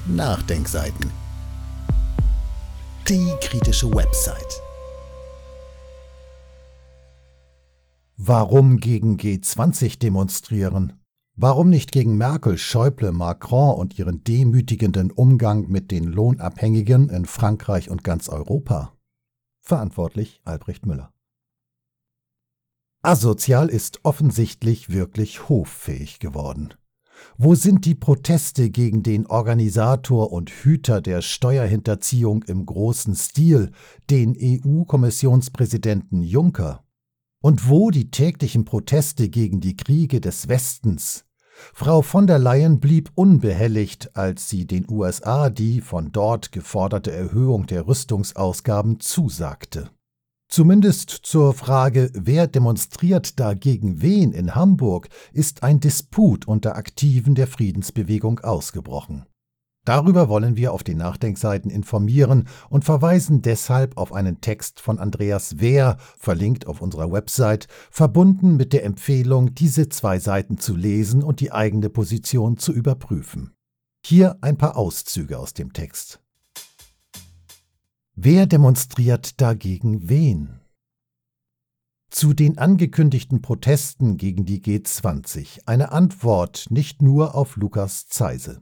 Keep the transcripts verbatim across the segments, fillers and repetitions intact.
Nachdenkseiten. Die kritische Website. Warum gegen G zwanzig demonstrieren? Warum nicht gegen Merkel, Schäuble, Macron und ihren demütigenden Umgang mit den Lohnabhängigen in Frankreich und ganz Europa? Verantwortlich Albrecht Müller. Asozial ist offensichtlich wirklich hoffähig geworden. Wo sind die Proteste gegen den Organisator und Hüter der Steuerhinterziehung im großen Stil, den E U-Kommissionspräsidenten Juncker? Und wo die täglichen Proteste gegen die Kriege des Westens? Frau von der Leyen blieb unbehelligt, als sie den U S A die von dort geforderte Erhöhung der Rüstungsausgaben zusagte. Zumindest zur Frage, wer demonstriert da gegen wen in Hamburg, ist ein Disput unter Aktiven der Friedensbewegung ausgebrochen. Darüber wollen wir auf den Nachdenkseiten informieren und verweisen deshalb auf einen Text von Andreas Wehr, verlinkt auf unserer Website, verbunden mit der Empfehlung, diese zwei Seiten zu lesen und die eigene Position zu überprüfen. Hier ein paar Auszüge aus dem Text. Wer demonstriert dagegen wen? Zu den angekündigten Protesten gegen die G zwanzig eine Antwort nicht nur auf Lukas Zeise.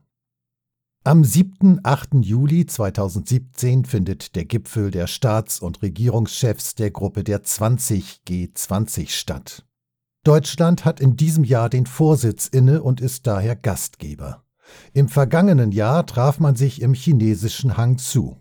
Am siebten und achten Juli zweitausendsiebzehn findet der Gipfel der Staats- und Regierungschefs der Gruppe der zwanzig G zwanzig statt. Deutschland hat in diesem Jahr den Vorsitz inne und ist daher Gastgeber. Im vergangenen Jahr traf man sich im chinesischen Hangzhou.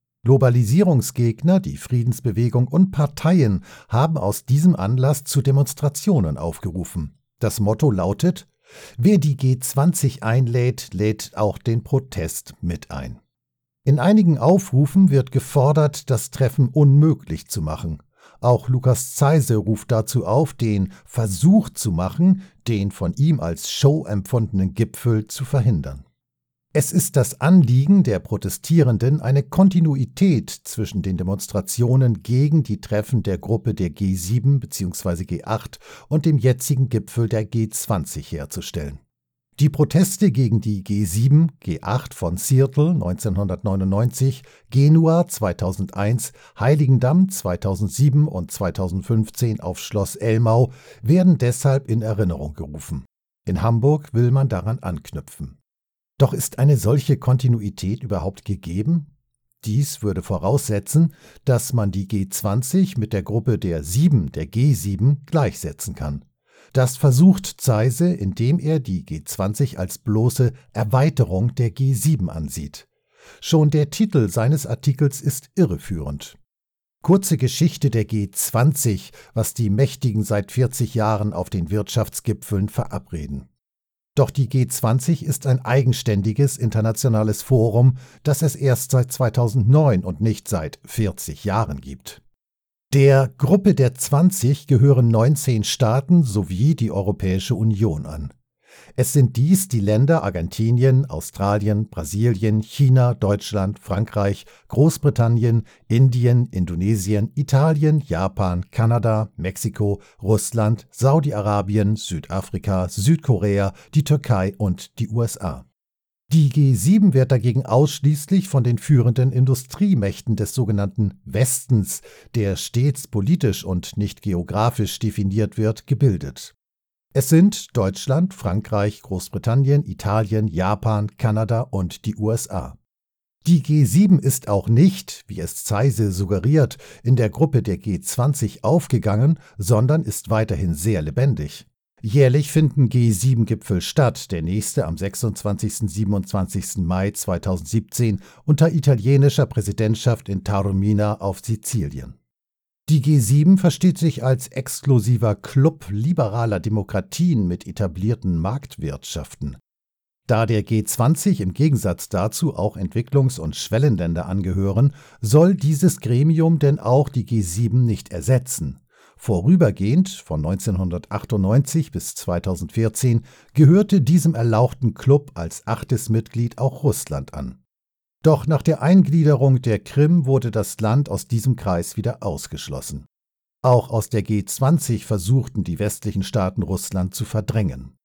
Globalisierungsgegner, die Friedensbewegung und Parteien haben aus diesem Anlass zu Demonstrationen aufgerufen. Das Motto lautet: Wer die G zwanzig einlädt, lädt auch den Protest mit ein. In einigen Aufrufen wird gefordert, das Treffen unmöglich zu machen. Auch Lukas Zeise ruft dazu auf, den Versuch zu machen, den von ihm als Show empfundenen Gipfel zu verhindern. Es ist das Anliegen der Protestierenden, eine Kontinuität zwischen den Demonstrationen gegen die Treffen der Gruppe der G sieben bzw. G acht und dem jetzigen Gipfel der G zwanzig herzustellen. Die Proteste gegen die G sieben, G acht von Seattle neunzehnhundertneunundneunzig, Genua zweitausendeins, Heiligendamm zweitausendsieben und zweitausendfünfzehn auf Schloss Elmau werden deshalb in Erinnerung gerufen. In Hamburg will man daran anknüpfen. Doch ist eine solche Kontinuität überhaupt gegeben? Dies würde voraussetzen, dass man die G zwanzig mit der Gruppe der sieben, der G sieben, gleichsetzen kann. Das versucht Zeise, indem er die G zwanzig als bloße Erweiterung der G sieben ansieht. Schon der Titel seines Artikels ist irreführend. Kurze Geschichte der G zwanzig, was die Mächtigen seit vierzig Jahren auf den Wirtschaftsgipfeln verabreden. Doch die G zwanzig ist ein eigenständiges internationales Forum, das es erst seit zweitausendneun und nicht seit vierzig Jahren gibt. Der Gruppe der zwanzig gehören neunzehn Staaten sowie die Europäische Union an. Es sind dies die Länder Argentinien, Australien, Brasilien, China, Deutschland, Frankreich, Großbritannien, Indien, Indonesien, Italien, Japan, Kanada, Mexiko, Russland, Saudi-Arabien, Südafrika, Südkorea, die Türkei und die U S A. Die G sieben wird dagegen ausschließlich von den führenden Industriemächten des sogenannten Westens, der stets politisch und nicht geografisch definiert wird, gebildet. Es sind Deutschland, Frankreich, Großbritannien, Italien, Japan, Kanada und die U S A. Die G sieben ist auch nicht, wie es Zeise suggeriert, in der Gruppe der G zwanzig aufgegangen, sondern ist weiterhin sehr lebendig. Jährlich finden G sieben Gipfel statt, der nächste am sechsundzwanzigsten und siebenundzwanzigsten Mai zweitausendsiebzehn unter italienischer Präsidentschaft in Taormina auf Sizilien. Die G sieben versteht sich als exklusiver Club liberaler Demokratien mit etablierten Marktwirtschaften. Da der G zwanzig im Gegensatz dazu auch Entwicklungs- und Schwellenländer angehören, soll dieses Gremium denn auch die G sieben nicht ersetzen. Vorübergehend, von neunzehnhundertachtundneunzig bis zweitausendvierzehn, gehörte diesem erlauchten Club als achtes Mitglied auch Russland an. Doch nach der Eingliederung der Krim wurde das Land aus diesem Kreis wieder ausgeschlossen. Auch aus der G zwanzig versuchten die westlichen Staaten Russland zu verdrängen.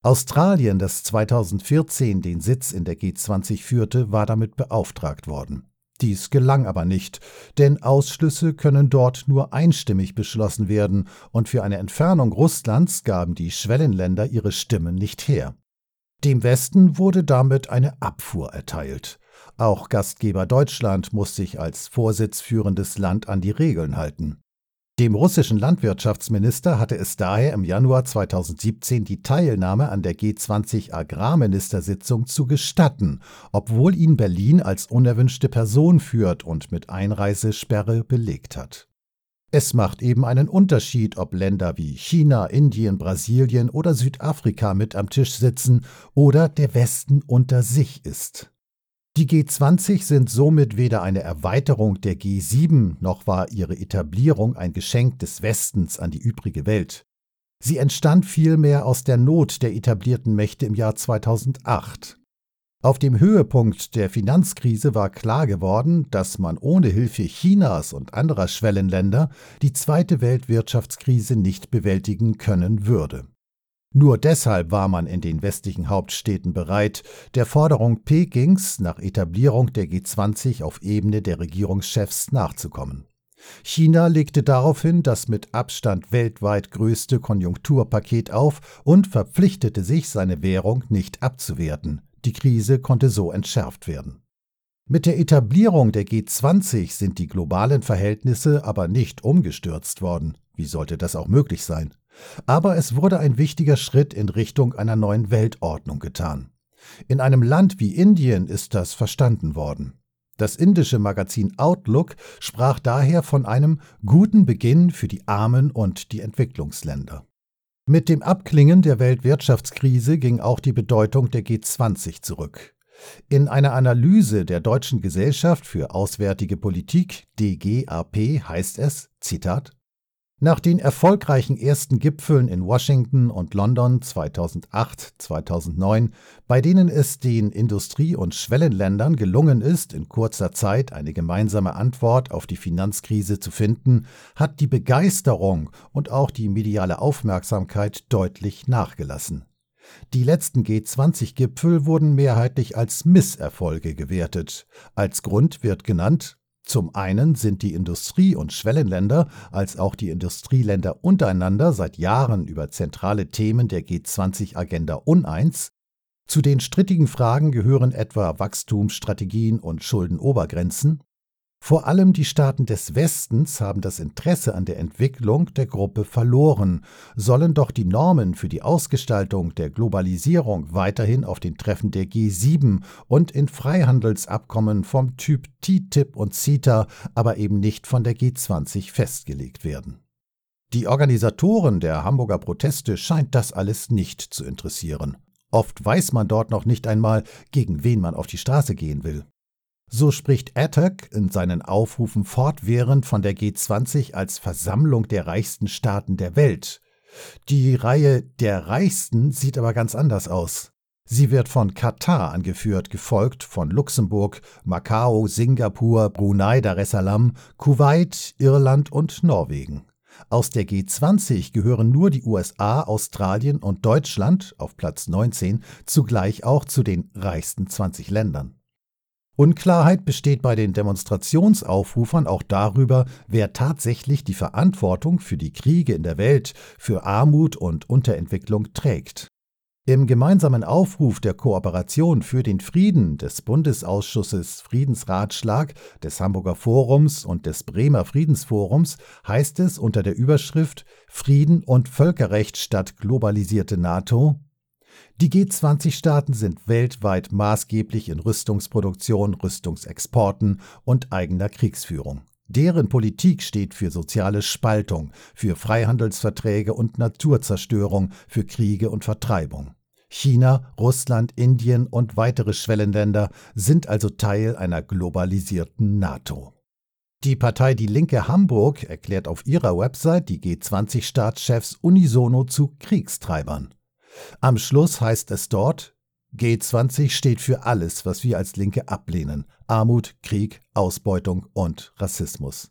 Australien, das zweitausendvierzehn den Sitz in der G zwanzig führte, war damit beauftragt worden. Dies gelang aber nicht, denn Ausschlüsse können dort nur einstimmig beschlossen werden, und für eine Entfernung Russlands gaben die Schwellenländer ihre Stimmen nicht her. Dem Westen wurde damit eine Abfuhr erteilt. Auch Gastgeber Deutschland muss sich als vorsitzführendes Land an die Regeln halten. Dem russischen Landwirtschaftsminister hatte es daher im Januar zweitausendsiebzehn die Teilnahme an der G zwanzig Agrarministersitzung zu gestatten, obwohl ihn Berlin als unerwünschte Person führt und mit Einreisesperre belegt hat. Es macht eben einen Unterschied, ob Länder wie China, Indien, Brasilien oder Südafrika mit am Tisch sitzen oder der Westen unter sich ist. Die G zwanzig sind somit weder eine Erweiterung der G sieben, noch war ihre Etablierung ein Geschenk des Westens an die übrige Welt. Sie entstand vielmehr aus der Not der etablierten Mächte im Jahr zweitausendacht. Auf dem Höhepunkt der Finanzkrise war klar geworden, dass man ohne Hilfe Chinas und anderer Schwellenländer die zweite Weltwirtschaftskrise nicht bewältigen können würde. Nur deshalb war man in den westlichen Hauptstädten bereit, der Forderung Pekings nach Etablierung der G zwanzig auf Ebene der Regierungschefs nachzukommen. China legte daraufhin das mit Abstand weltweit größte Konjunkturpaket auf und verpflichtete sich, seine Währung nicht abzuwerten. Die Krise konnte so entschärft werden. Mit der Etablierung der G zwanzig sind die globalen Verhältnisse aber nicht umgestürzt worden. Wie sollte das auch möglich sein? Aber es wurde ein wichtiger Schritt in Richtung einer neuen Weltordnung getan. In einem Land wie Indien ist das verstanden worden. Das indische Magazin Outlook sprach daher von einem guten Beginn für die Armen und die Entwicklungsländer. Mit dem Abklingen der Weltwirtschaftskrise ging auch die Bedeutung der G zwanzig zurück. In einer Analyse der Deutschen Gesellschaft für Auswärtige Politik, D G A P, heißt es, Zitat: Nach den erfolgreichen ersten Gipfeln in Washington und London zweitausendacht, zweitausendneun, bei denen es den Industrie- und Schwellenländern gelungen ist, in kurzer Zeit eine gemeinsame Antwort auf die Finanzkrise zu finden, hat die Begeisterung und auch die mediale Aufmerksamkeit deutlich nachgelassen. Die letzten G zwanzig Gipfel wurden mehrheitlich als Misserfolge gewertet. Als Grund wird genannt: Zum einen sind die Industrie- und Schwellenländer als auch die Industrieländer untereinander seit Jahren über zentrale Themen der G zwanzig Agenda uneins. Zu den strittigen Fragen gehören etwa Wachstumsstrategien und Schuldenobergrenzen. Vor allem die Staaten des Westens haben das Interesse an der Entwicklung der Gruppe verloren, sollen doch die Normen für die Ausgestaltung der Globalisierung weiterhin auf den Treffen der G sieben und in Freihandelsabkommen vom Typ T T I P und CETA, aber eben nicht von der G zwanzig festgelegt werden. Die Organisatoren der Hamburger Proteste scheint das alles nicht zu interessieren. Oft weiß man dort noch nicht einmal, gegen wen man auf die Straße gehen will. So spricht Attac in seinen Aufrufen fortwährend von der G zwanzig als Versammlung der reichsten Staaten der Welt. Die Reihe der Reichsten sieht aber ganz anders aus. Sie wird von Katar angeführt, gefolgt von Luxemburg, Macau, Singapur, Brunei Daressalam, Kuwait, Irland und Norwegen. Aus der G zwanzig gehören nur die U S A, Australien und Deutschland auf Platz neunzehn zugleich auch zu den reichsten zwanzig Ländern. Unklarheit besteht bei den Demonstrationsaufrufern auch darüber, wer tatsächlich die Verantwortung für die Kriege in der Welt, für Armut und Unterentwicklung trägt. Im gemeinsamen Aufruf der Kooperation für den Frieden des Bundesausschusses Friedensratschlag, des Hamburger Forums und des Bremer Friedensforums heißt es unter der Überschrift Frieden und Völkerrecht statt globalisierte NATO: Die G zwanzig-Staaten sind weltweit maßgeblich in Rüstungsproduktion, Rüstungsexporten und eigener Kriegsführung. Deren Politik steht für soziale Spaltung, für Freihandelsverträge und Naturzerstörung, für Kriege und Vertreibung. China, Russland, Indien und weitere Schwellenländer sind also Teil einer globalisierten NATO. Die Partei Die Linke Hamburg erklärt auf ihrer Website die G zwanzig-Staatschefs unisono zu Kriegstreibern. Am Schluss heißt es dort: G zwanzig steht für alles, was wir als Linke ablehnen: Armut, Krieg, Ausbeutung und Rassismus.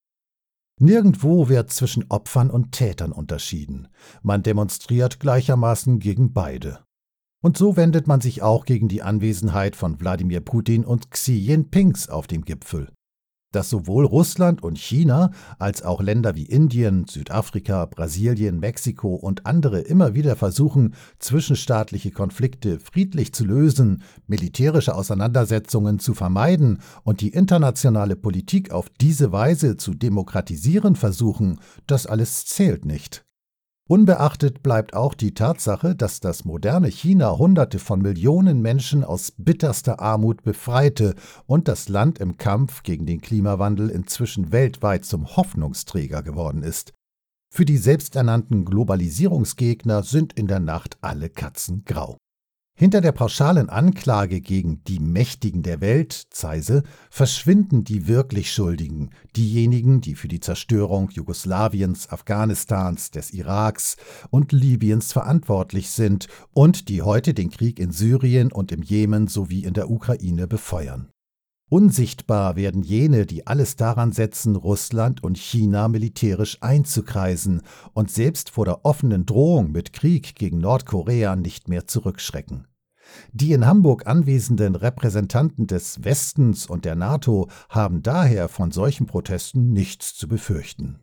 Nirgendwo wird zwischen Opfern und Tätern unterschieden. Man demonstriert gleichermaßen gegen beide. Und so wendet man sich auch gegen die Anwesenheit von Wladimir Putin und Xi Jinpings auf dem Gipfel. Dass sowohl Russland und China als auch Länder wie Indien, Südafrika, Brasilien, Mexiko und andere immer wieder versuchen, zwischenstaatliche Konflikte friedlich zu lösen, militärische Auseinandersetzungen zu vermeiden und die internationale Politik auf diese Weise zu demokratisieren versuchen, das alles zählt nicht. Unbeachtet bleibt auch die Tatsache, dass das moderne China Hunderte von Millionen Menschen aus bitterster Armut befreite und das Land im Kampf gegen den Klimawandel inzwischen weltweit zum Hoffnungsträger geworden ist. Für die selbsternannten Globalisierungsgegner sind in der Nacht alle Katzen grau. Hinter der pauschalen Anklage gegen die Mächtigen der Welt, Zeise, verschwinden die wirklich Schuldigen, diejenigen, die für die Zerstörung Jugoslawiens, Afghanistans, des Iraks und Libyens verantwortlich sind und die heute den Krieg in Syrien und im Jemen sowie in der Ukraine befeuern. Unsichtbar werden jene, die alles daran setzen, Russland und China militärisch einzukreisen und selbst vor der offenen Drohung mit Krieg gegen Nordkorea nicht mehr zurückschrecken. Die in Hamburg anwesenden Repräsentanten des Westens und der NATO haben daher von solchen Protesten nichts zu befürchten.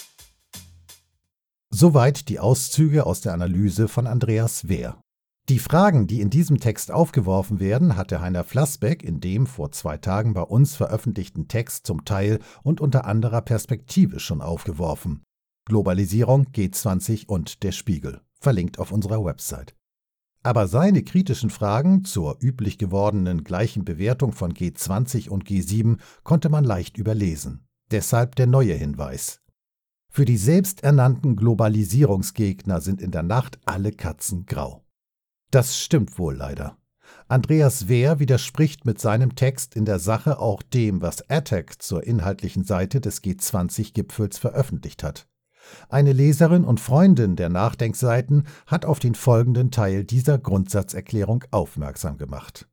Soweit die Auszüge aus der Analyse von Andreas Wehr. Die Fragen, die in diesem Text aufgeworfen werden, hatte Heiner Flassbeck in dem vor zwei Tagen bei uns veröffentlichten Text zum Teil und unter anderer Perspektive schon aufgeworfen. Globalisierung, G zwanzig und der Spiegel, verlinkt auf unserer Website. Aber seine kritischen Fragen zur üblich gewordenen gleichen Bewertung von G zwanzig und G sieben konnte man leicht überlesen. Deshalb der neue Hinweis. Für die selbsternannten Globalisierungsgegner sind in der Nacht alle Katzen grau. Das stimmt wohl leider. Andreas Wehr widerspricht mit seinem Text in der Sache auch dem, was Attac zur inhaltlichen Seite des G zwanzig-Gipfels veröffentlicht hat. Eine Leserin und Freundin der Nachdenkseiten hat auf den folgenden Teil dieser Grundsatzerklärung aufmerksam gemacht.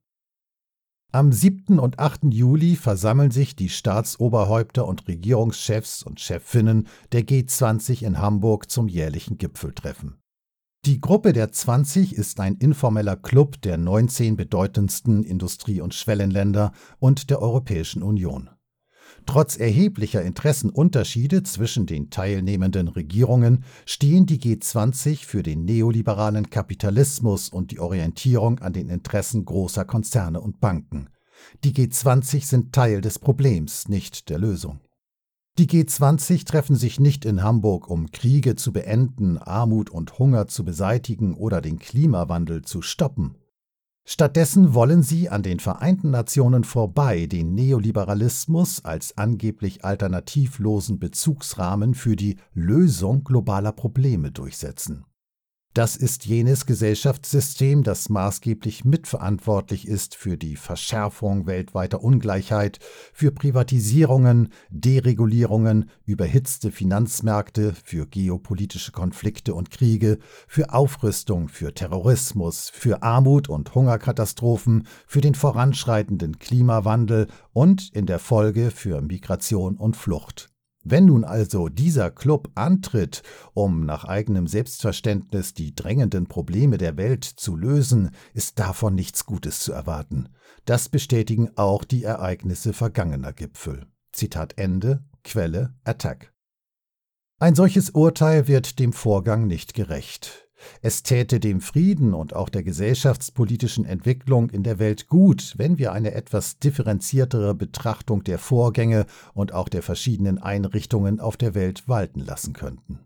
Am siebten und achten Juli versammeln sich die Staatsoberhäupter und Regierungschefs und Chefinnen der G zwanzig in Hamburg zum jährlichen Gipfeltreffen. Die Gruppe der zwanzig ist ein informeller Club der neunzehn bedeutendsten Industrie- und Schwellenländer und der Europäischen Union. Trotz erheblicher Interessenunterschiede zwischen den teilnehmenden Regierungen stehen die G zwanzig für den neoliberalen Kapitalismus und die Orientierung an den Interessen großer Konzerne und Banken. Die G zwanzig sind Teil des Problems, nicht der Lösung. Die G zwanzig treffen sich nicht in Hamburg, um Kriege zu beenden, Armut und Hunger zu beseitigen oder den Klimawandel zu stoppen. Stattdessen wollen sie an den Vereinten Nationen vorbei den Neoliberalismus als angeblich alternativlosen Bezugsrahmen für die Lösung globaler Probleme durchsetzen. Das ist jenes Gesellschaftssystem, das maßgeblich mitverantwortlich ist für die Verschärfung weltweiter Ungleichheit, für Privatisierungen, Deregulierungen, überhitzte Finanzmärkte, für geopolitische Konflikte und Kriege, für Aufrüstung, für Terrorismus, für Armut und Hungerkatastrophen, für den voranschreitenden Klimawandel und in der Folge für Migration und Flucht. Wenn nun also dieser Club antritt, um nach eigenem Selbstverständnis die drängenden Probleme der Welt zu lösen, ist davon nichts Gutes zu erwarten. Das bestätigen auch die Ereignisse vergangener Gipfel. Zitat Ende, Quelle Attac. Ein solches Urteil wird dem Vorgang nicht gerecht. Es täte dem Frieden und auch der gesellschaftspolitischen Entwicklung in der Welt gut, wenn wir eine etwas differenziertere Betrachtung der Vorgänge und auch der verschiedenen Einrichtungen auf der Welt walten lassen könnten.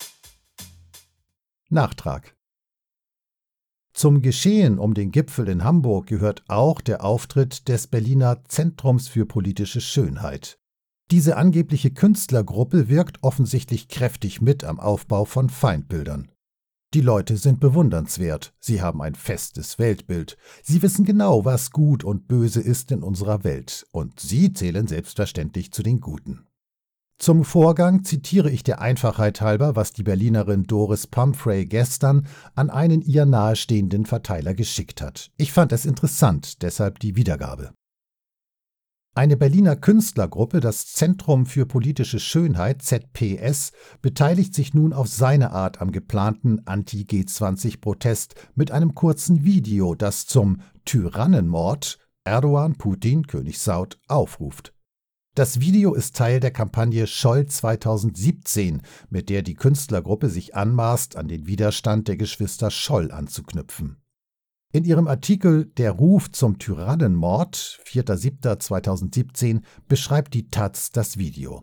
Nachtrag. Zum Geschehen um den Gipfel in Hamburg gehört auch der Auftritt des Berliner Zentrums für politische Schönheit. Diese angebliche Künstlergruppe wirkt offensichtlich kräftig mit am Aufbau von Feindbildern. Die Leute sind bewundernswert, sie haben ein festes Weltbild, sie wissen genau, was gut und böse ist in unserer Welt, und sie zählen selbstverständlich zu den Guten. Zum Vorgang zitiere ich der Einfachheit halber, was die Berlinerin Doris Pumphrey gestern an einen ihr nahestehenden Verteiler geschickt hat. Ich fand es interessant, deshalb die Wiedergabe. Eine Berliner Künstlergruppe, das Zentrum für politische Schönheit Z P S, beteiligt sich nun auf seine Art am geplanten Anti-G zwanzig-Protest mit einem kurzen Video, das zum Tyrannenmord Erdogan, Putin, König Saud aufruft. Das Video ist Teil der Kampagne Scholl zweitausendsiebzehn, mit der die Künstlergruppe sich anmaßt, an den Widerstand der Geschwister Scholl anzuknüpfen. In ihrem Artikel »Der Ruf zum Tyrannenmord« vierter siebter zweitausendsiebzehn beschreibt die taz das Video.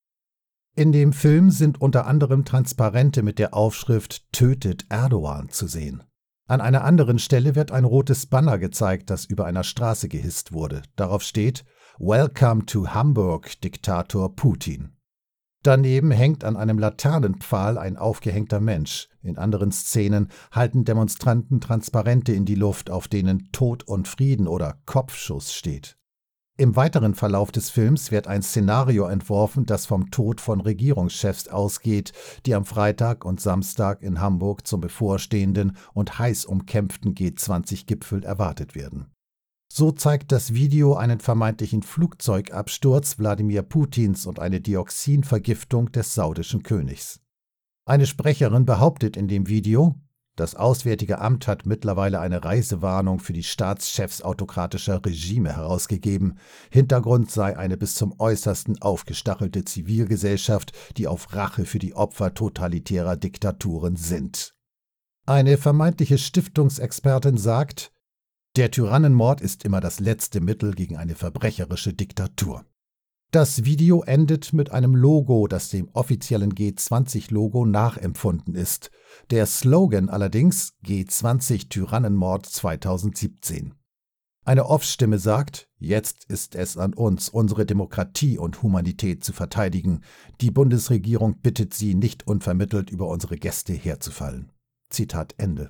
In dem Film sind unter anderem Transparente mit der Aufschrift »Tötet Erdogan« zu sehen. An einer anderen Stelle wird ein rotes Banner gezeigt, das über einer Straße gehisst wurde. Darauf steht »Welcome to Hamburg, Diktator Putin«. Daneben hängt an einem Laternenpfahl ein aufgehängter Mensch. In anderen Szenen halten Demonstranten Transparente in die Luft, auf denen »Tod und Frieden« oder »Kopfschuss« steht. Im weiteren Verlauf des Films wird ein Szenario entworfen, das vom Tod von Regierungschefs ausgeht, die am Freitag und Samstag in Hamburg zum bevorstehenden und heiß umkämpften G zwanzig-Gipfel erwartet werden. So zeigt das Video einen vermeintlichen Flugzeugabsturz Wladimir Putins und eine Dioxinvergiftung des saudischen Königs. Eine Sprecherin behauptet in dem Video, das Auswärtige Amt hat mittlerweile eine Reisewarnung für die Staatschefs autokratischer Regime herausgegeben. Hintergrund sei eine bis zum Äußersten aufgestachelte Zivilgesellschaft, die auf Rache für die Opfer totalitärer Diktaturen sinnt. Eine vermeintliche Stiftungsexpertin sagt, der Tyrannenmord ist immer das letzte Mittel gegen eine verbrecherische Diktatur. Das Video endet mit einem Logo, das dem offiziellen G zwanzig-Logo nachempfunden ist. Der Slogan allerdings G zwanzig Tyrannenmord zweitausendsiebzehn. Eine Off-Stimme sagt, jetzt ist es an uns, unsere Demokratie und Humanität zu verteidigen. Die Bundesregierung bittet Sie, nicht unvermittelt über unsere Gäste herzufallen. Zitat Ende.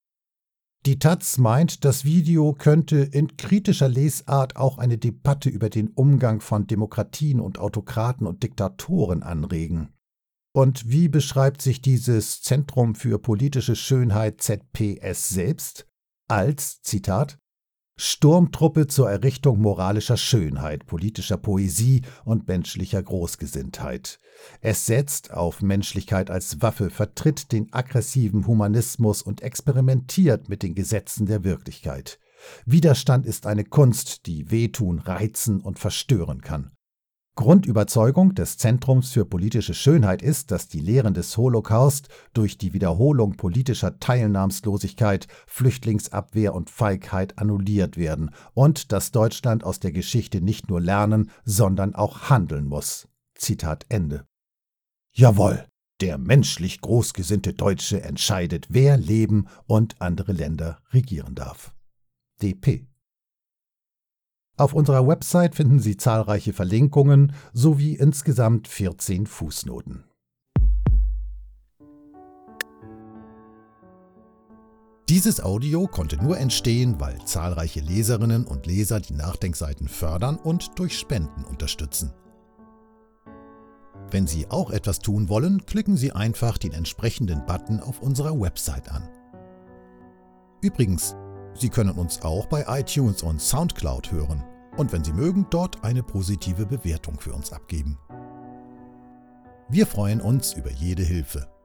Die taz meint, das Video könnte in kritischer Lesart auch eine Debatte über den Umgang von Demokratien und Autokraten und Diktatoren anregen. Und wie beschreibt sich dieses Zentrum für politische Schönheit Z P S selbst? Als, Zitat, Sturmtruppe zur Errichtung moralischer Schönheit, politischer Poesie und menschlicher Großgesinntheit. Es setzt auf Menschlichkeit als Waffe, vertritt den aggressiven Humanismus und experimentiert mit den Gesetzen der Wirklichkeit. Widerstand ist eine Kunst, die wehtun, reizen und verstören kann. Grundüberzeugung des Zentrums für politische Schönheit ist, dass die Lehren des Holocaust durch die Wiederholung politischer Teilnahmslosigkeit, Flüchtlingsabwehr und Feigheit annulliert werden und dass Deutschland aus der Geschichte nicht nur lernen, sondern auch handeln muss. Zitat Ende. Jawohl, der menschlich großgesinnte Deutsche entscheidet, wer leben und andere Länder regieren darf. D P. Auf unserer Website finden Sie zahlreiche Verlinkungen sowie insgesamt vierzehn Fußnoten. Dieses Audio konnte nur entstehen, weil zahlreiche Leserinnen und Leser die Nachdenkseiten fördern und durch Spenden unterstützen. Wenn Sie auch etwas tun wollen, klicken Sie einfach den entsprechenden Button auf unserer Website an. Übrigens, Sie können uns auch bei iTunes und Soundcloud hören und wenn Sie mögen, dort eine positive Bewertung für uns abgeben. Wir freuen uns über jede Hilfe.